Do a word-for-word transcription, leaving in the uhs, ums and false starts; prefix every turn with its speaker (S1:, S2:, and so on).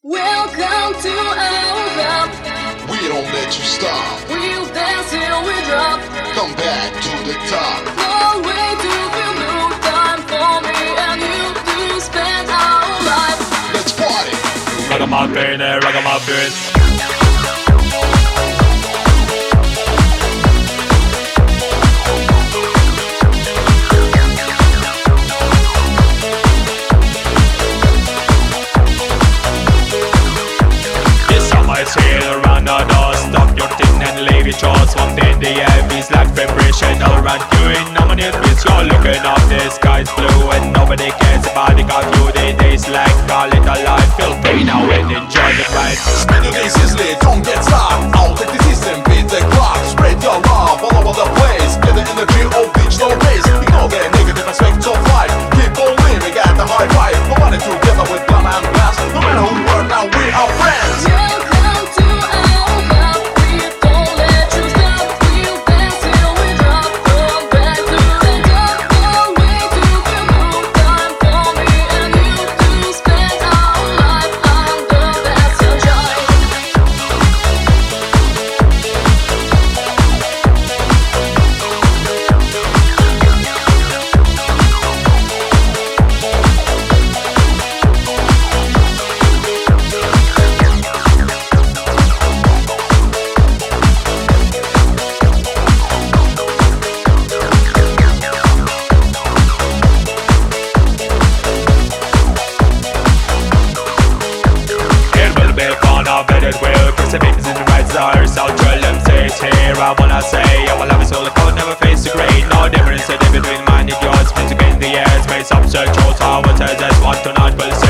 S1: Welcome to our club.
S2: We don't let you stop.
S1: We'll dance till we drop.
S2: Come back to the top.
S1: No way to feel no time for me and you to spend our life.
S2: Let's party.
S3: Ragamuffin, eh, ragamuffin. Sail around the door, stop your thing and leave it yours. One day the air feels like vibration all around you. In harmony feels you're looking up, the sky's blue and nobody cares about it. Got you the days like call it a life. Feel free now and enjoy the ride.
S4: Spin your days easily, don't get stuck. Outlet the system, beat the clock. Spread your love all over the place. Get the energy of digital race. Ignore the negative aspects of life. Keep on living at the high five. Nobody together with glam and glass. No matter who we are now, we are friends.
S1: Welcome to our club. We don't let you stop. We'll dance till we drop. Come back to the top. No way to feel no time for me and you to spend our life under that sunshine.
S3: It will be fun, I bet it will. Cause the baby's in the right stars. I'll tell them, say it here. I wanna say, I will have a soul, I never face the grain. No difference in between mine and yours. Music in the air, space up, search, all I want to just want to not will say.